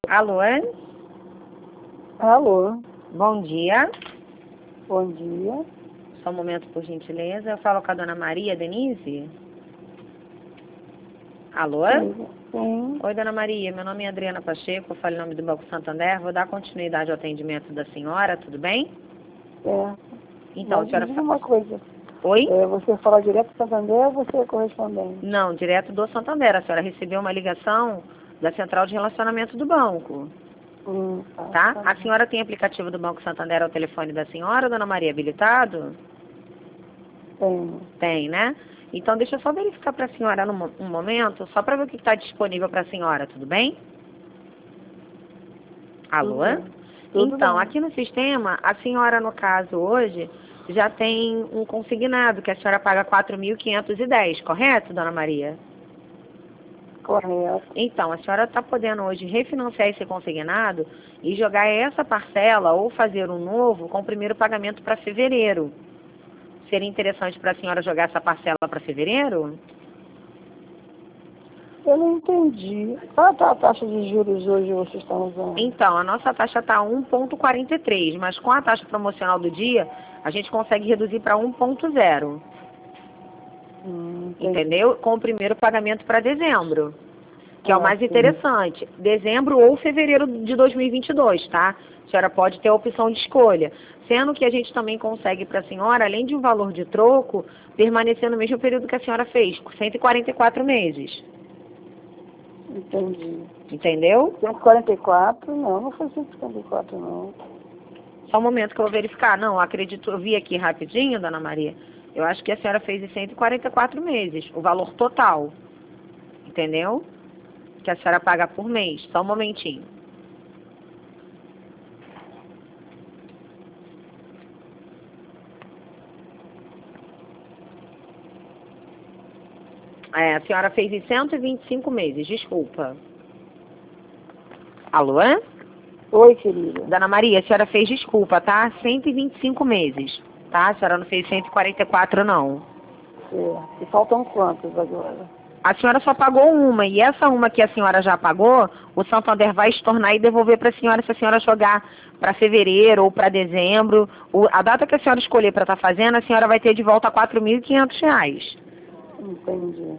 Alô? Alô, Bom dia. bom dia. Só um momento, por gentileza. Eu falo com a dona Maria Denise? Alô? Sim. Oi, dona Maria. Meu nome é Adriana Pacheco. Eu falo em nome do Banco Santander. Vou dar continuidade ao atendimento da senhora, tudo bem? Então, a Mas me senhora... diga uma coisa. Oi? Você fala direto do Santander ou você é correspondente? Não, direto do Santander. A senhora recebeu uma ligação da Central de Relacionamento do banco, tá? A senhora tem aplicativo do Banco Santander ao telefone da senhora, dona Maria, habilitado? Tenho. Tem, né? Então, deixa eu só verificar para a senhora um momento, só para ver o que está disponível para a senhora, tudo bem? Alô? Tudo Então, bem. aqui no sistema, a senhora, no caso, hoje, já tem um consignado, que a senhora paga 4.510, correto, dona Maria? Correto. Então, a senhora está podendo hoje refinanciar esse consignado e jogar essa parcela ou fazer um novo com o primeiro pagamento para fevereiro. Seria interessante para a senhora jogar essa parcela para fevereiro? Eu não entendi. Qual é a taxa de juros hoje vocês estão usando? Então, a nossa taxa está 1,43, mas com a taxa promocional do dia, a gente consegue reduzir para 1,0. Entendeu? Com o primeiro pagamento para dezembro, que é o mais interessante. Dezembro ou fevereiro de 2022, tá? A senhora pode ter a opção de escolha. Sendo que a gente também consegue para a senhora, além de um valor de troco, permanecer no mesmo período que a senhora fez, 144 meses. Entendi. Entendeu? 144? Não foi 154 não. Só um momento que eu vou verificar. Não, acredito, eu vi aqui rapidinho, dona Maria. Eu acho que a senhora fez em 144 meses, o valor total. Entendeu? Que a senhora paga por mês. Só um momentinho. A senhora fez em 125 meses, desculpa. Alô? Oi, querida. Dona Maria, a senhora fez desculpa, tá? 125 meses, tá? A senhora não fez 144, não. E faltam quantos agora? A senhora só pagou uma, e essa uma que a senhora já pagou, o Santander vai estornar e devolver para a senhora se a senhora jogar para fevereiro ou para dezembro. A data que a senhora escolher para estar fazendo, a senhora vai ter de volta R$4.500. Entendi.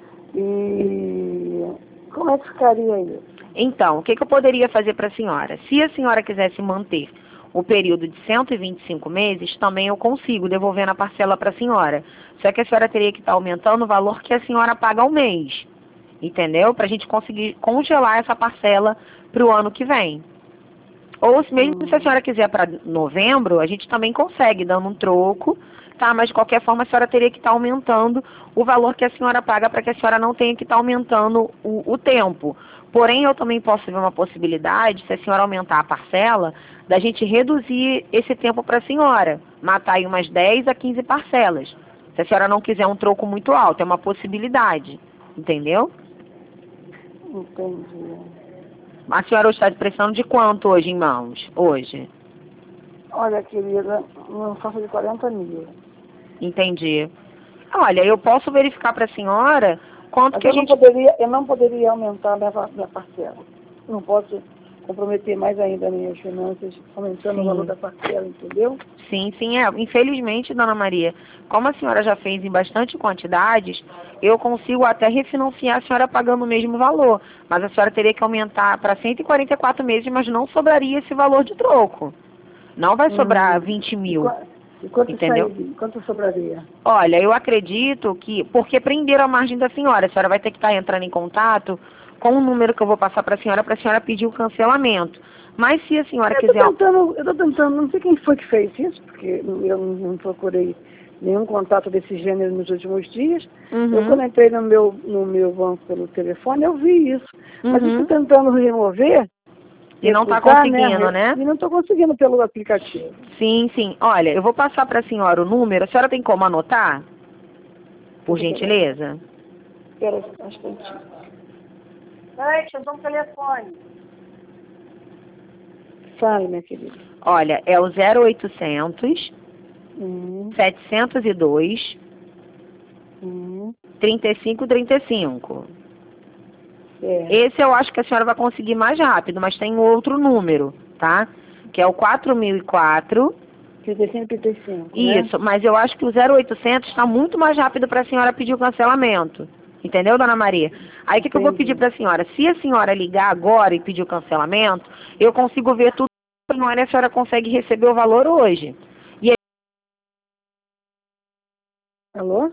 E como é que ficaria isso? Então, o que eu poderia fazer para a senhora? Se a senhora quisesse manter o período de 125 meses, também eu consigo, devolvendo a parcela para a senhora. Só que a senhora teria que estar aumentando o valor que a senhora paga ao mês. Entendeu? Para a gente conseguir congelar essa parcela para o ano que vem. Ou mesmo se a senhora quiser para novembro, a gente também consegue, dando um troco, tá? Mas de qualquer forma a senhora teria que estar aumentando o valor que a senhora paga para que a senhora não tenha que estar aumentando o tempo. Porém, eu também posso ver uma possibilidade, se a senhora aumentar a parcela, da gente reduzir esse tempo para a senhora. Matar aí umas 10 a 15 parcelas. Se a senhora não quiser um troco muito alto, é uma possibilidade. Entendeu? Entendi. A senhora está precisando de quanto hoje em mãos? Hoje? Olha, querida, uma faixa de 40 mil. Entendi. Olha, eu posso verificar para a senhora quanto Mas que a gente... eu não poderia aumentar minha parcela. Não posso comprometer mais ainda minhas finanças, aumentando o valor da parcela, entendeu? Sim, infelizmente, dona Maria, como a senhora já fez em bastante quantidades, eu consigo até refinanciar a senhora pagando o mesmo valor. Mas a senhora teria que aumentar para 144 meses, mas não sobraria esse valor de troco. Não vai sobrar 20 mil. E quanto entendeu? Quanto sobraria? Olha, eu acredito que, porque prenderam a margem da senhora, a senhora vai ter que estar entrando em contato com o número que eu vou passar para a senhora pedir o cancelamento. Mas se a senhora quiser... Eu estou tentando, não sei quem foi que fez isso, porque eu não procurei nenhum contato desse gênero nos últimos dias. Eu, quando entrei no meu banco pelo telefone, eu vi isso. Mas eu estou tentando remover... E não está conseguindo, né? E não estou conseguindo pelo aplicativo. Sim. Olha, eu vou passar para a senhora o número. A senhora tem como anotar? Por gentileza? Espera um instantinho. Peraí, deixa eu dar um telefone. Fale, minha querida. Olha, é o 0800 702 3535. Esse eu acho que a senhora vai conseguir mais rápido, mas tem outro número, tá? Que é o 4004. 35, Isso, mas eu acho que o 0800 está muito mais rápido para a senhora pedir o cancelamento. Entendeu, dona Maria? Aí o que eu vou pedir para a senhora? Se a senhora ligar agora e pedir o cancelamento, eu consigo ver tudo e a senhora consegue receber o valor hoje. E aí... Alô?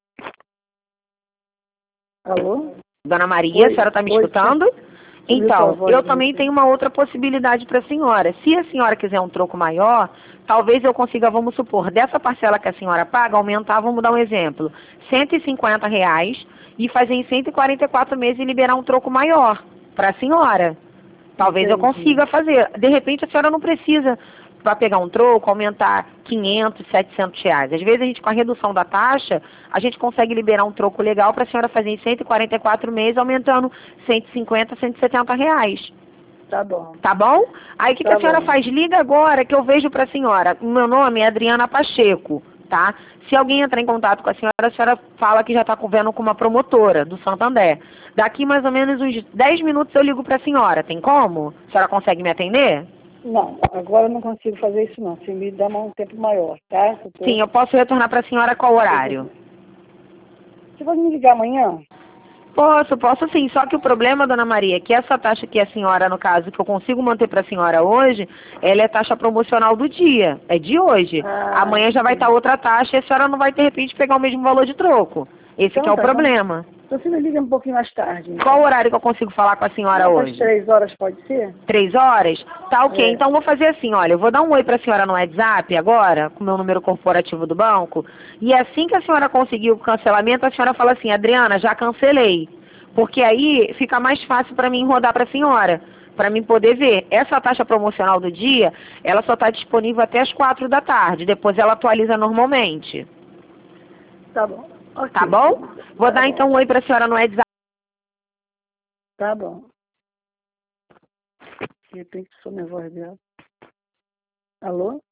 Alô? Dona Maria, a senhora está me escutando? Então, eu também tenho uma outra possibilidade para a senhora. Se a senhora quiser um troco maior, talvez eu consiga, vamos supor, dessa parcela que a senhora paga, aumentar, vamos dar um exemplo, R$ 150 e fazer em 144 meses e liberar um troco maior para a senhora. Talvez eu consiga fazer. De repente, a senhora não precisa, para pegar um troco, aumentar R$ 500, R$ 700. Às vezes, a gente, com a redução da taxa, a gente consegue liberar um troco legal para a senhora fazer em 144 meses, aumentando R$ 150, R$ 170. Tá bom. Tá bom? Aí, o que a senhora faz? Liga agora que eu vejo para a senhora. O meu nome é Adriana Pacheco, tá? Se alguém entrar em contato com a senhora fala que já está vendo com uma promotora do Santander. Daqui mais ou menos uns 10 minutos eu ligo para a senhora. Tem como? A senhora consegue me atender? Não, agora eu não consigo fazer isso não. Se me dá um tempo maior, tá? Sim, eu posso retornar para a senhora qual horário? Você pode me ligar amanhã? Posso sim. Só que o problema, dona Maria, é que essa taxa que a senhora, no caso, que eu consigo manter para a senhora hoje, ela é taxa promocional do dia. É de hoje. Amanhã já vai estar outra taxa e a senhora não vai, de repente, pegar o mesmo valor de troco. Esse que é o problema. Então você me liga um pouquinho mais tarde. Então. Qual horário que eu consigo falar com a senhora hoje? Às 3 horas pode ser? 3 horas? Tá ok. Então vou fazer assim, olha, eu vou dar um oi para a senhora no WhatsApp agora, com o meu número corporativo do banco, e assim que a senhora conseguir o cancelamento, a senhora fala assim, Adriana, já cancelei. Porque aí fica mais fácil para mim rodar para a senhora, para mim poder ver. Essa taxa promocional do dia, ela só está disponível até as 4 da tarde, depois ela atualiza normalmente. Tá bom. Okay. Tá bom? Vou dar então um oi para a senhora no WhatsApp. Tá bom. De repente sou minha voz dela. Alô?